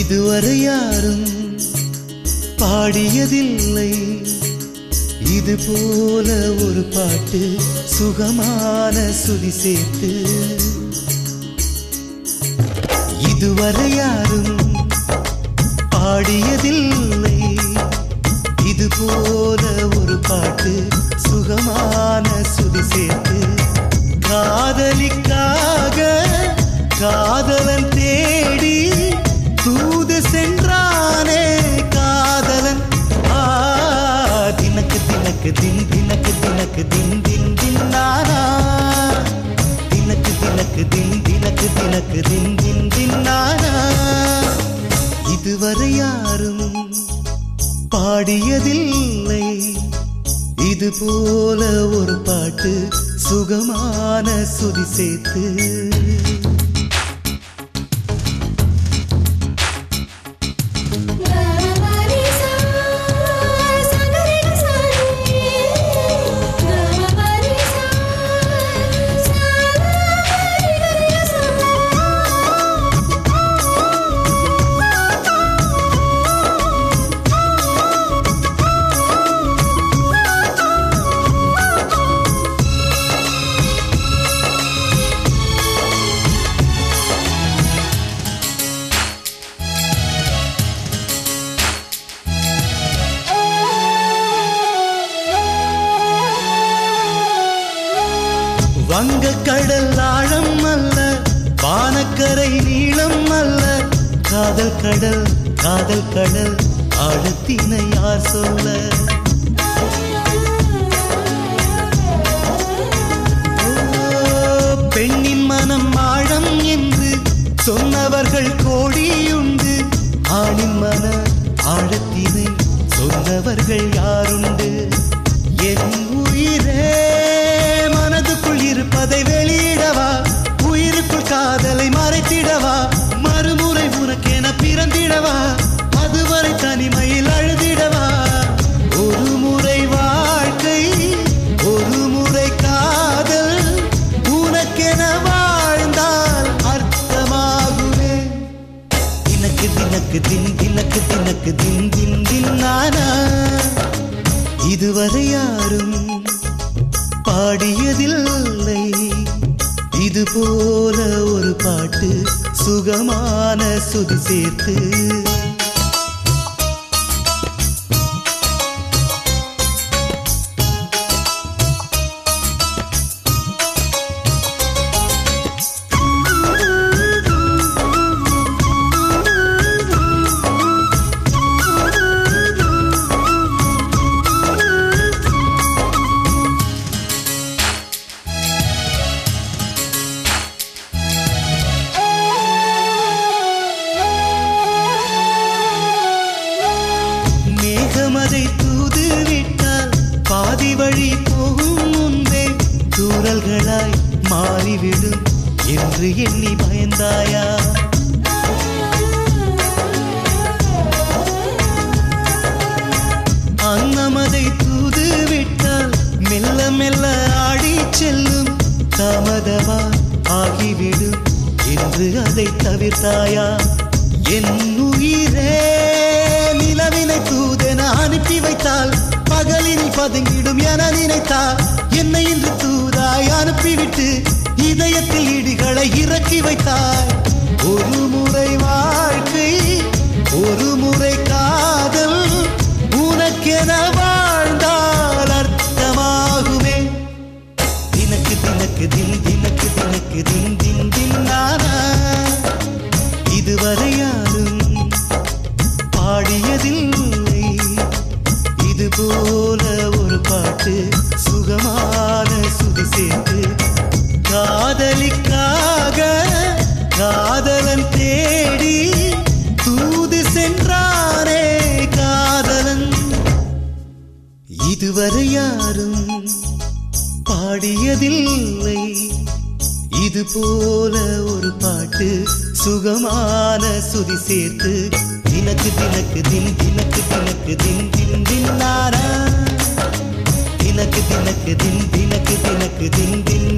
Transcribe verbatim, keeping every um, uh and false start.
இதுவரை யாரும் பாடியதில்லை இது போல ஒரு பாட்டு சுகமான சுதி சேர்த்து. இதுவரை யாரும் பாடியதில்லை இது போல ஒரு பாட்டு சுகமான சுதி சேர்த்து. காதலிக்காக காதலன் தேடி தூது சென்றானே காதலன். ஆ தினக்கு தினக்கு தின் தினக்கு தினக்கு தின் தின் தின் நானா தினக்கு தினக்கு தின் தினக்கு தினக்கு தின் தின் தின் நானா. இதுவரை யாரும் பாடியதில்லை இது போல ஒரு பாட்டு சுகமான சுதி சேர்த்து. வங்க கடல் ஆழம் அல்ல வானக்கரை நீளம் அல்ல காதல் கடல் காதல் கடல் ஆழத்தினை யார் சொல்ல. பெண்ணின் மனம் ஆழம் என்று சொன்னவர்கள் கோடியுண்டு ஆணின் மன ஆழத்தினை சொன்னவர்கள் யாருண்டு. என் உயிரே மனதுக்குள் இருப்பதை வெளியிடவா உயிருக்குள் காதலை மறைத்திடவா மறுமுறை உனக்கென பிறந்திடவா அதுவரை தனிமையில் அழுதிடவா. ஒரு முறை வாழ்க்கை ஒரு முறை காதல் உனக்கென வாழ்ந்தால் அர்த்தமாகுமே. தினக்கு தினக்கு தின் தினக்கு தினக்கு தின் தின் தின் நானா. இதுவரை யாரும் பாடியதில்லை இது போல ஒரு பாட்டு சுகமான சுதி சேர்த்து. அதை தூது விட்டால் பாதி வழி போகும் முன்பே தூரல்களாய் மாறிவிடும் என்று எண்ணி பயந்தாயா. அன்னமதை தூது விட்டால் மெல்ல மெல்ல ஆடி செல்லும் தாமதமா ஆகிவிடும் என்று அதை தவிர்த்தாயா. என் உயிரே நிலவினை தூதென அனுப்பி வைத்தால் பகலினில் பதுங்கிடும் என நினைத்தால் என்னை இன்று தூதாய் அனுப்பிவிட்டு இதயத்தில் இடிகளை இறக்கி வைத்தாய். ஒரு முறை வாழ்க்கை ஒரு முறை காதல் உனக்கென வாழ்ந்தால் அர்த்தமாகுமே. தினக்கு தினக்கு தின் தினக்கு தினக்கு தின் தின் தின் நானா. இதுவரை யாரும் பாடியதில்லை இது போல ஒரு பாட்டு சுகமான சுதி சேர்த்து. காதலிக்காக காதலன் தேடி தூது சென்றானே காதலன். இதுவரை யாரும் பாடியதில்லை இது போல ஒரு பாட்டு சுகமான சுதி சேர்த்து. தினக்கு தினக்கு தின் தினக்கு தினக்கு தின் தின் தின் நானா. தினக்கு தினக்கு தின் தினக்கு தினக்கு தின் தின்